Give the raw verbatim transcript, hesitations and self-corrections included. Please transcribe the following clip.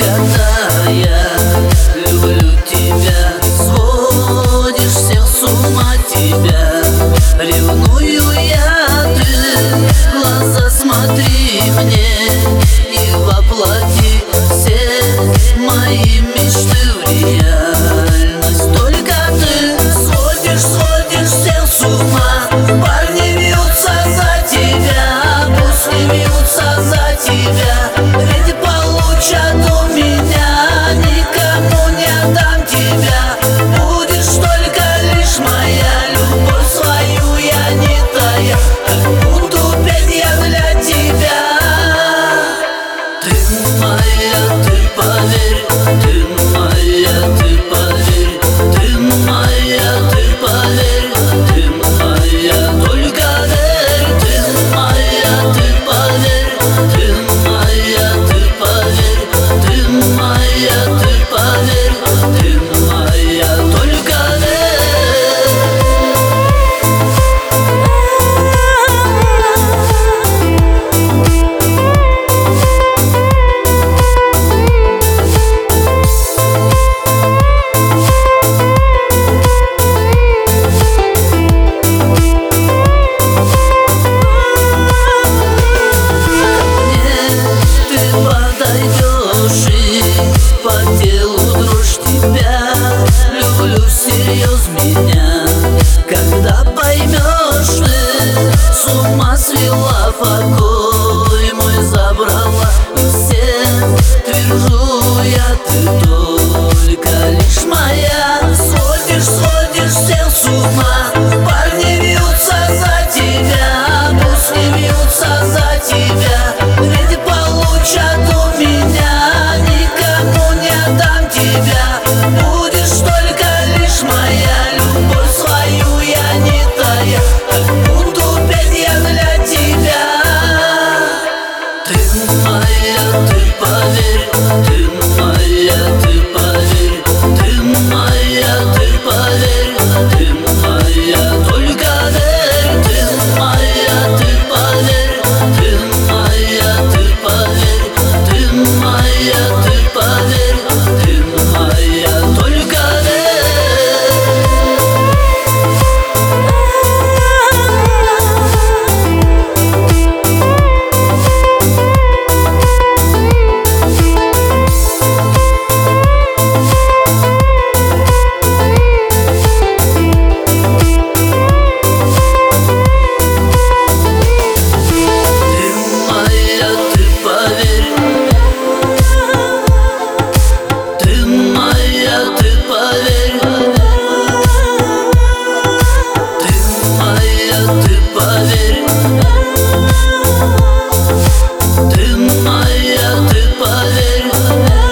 когда я люблю тебя, сводишь всех с ума тебя. Ревную я, ты глаза смотри мне и воплоти все мои мечты в реальность. Только ты сводишь, сводишь всех с ума. Парни бьются за тебя, пусть не бьются за тебя, ведь получат у меня, никому не отдам тебя. Будешь только лишь моя, любовь свою я не тая, буду петь я для тебя. Ты моя, ты поверь, ты моя, ты поверь, ты моя, ты поверь, ты моя, только верь. Ты моя, ты поверь, ты моя, ты поверь, ты моя, ты поверь, ты моя, только верь. Подойдешь и по телу дрожь тебя. Люблю всерьез меня, когда поймешь ты. С ума свела, покой мой забрала, и всем твержу я, ты только лишь моя. Сводишь, сводишь всех с ума. Парни бьются за тебя, пусть не бьются за тебя, ведь получат у меня, никому не отдам тебя. Будешь только лишь моя, любовь свою я не тая, буду петь я для тебя. Ты моя, ты поверь, ты моя, ты поверь, ты моя, ты поверь, ты моя, только верь. Ты моя, ты поверь, ты моя, ты поверь, ты моя, ты поверь, ты моя, только верь. Ты моя, ты поверь.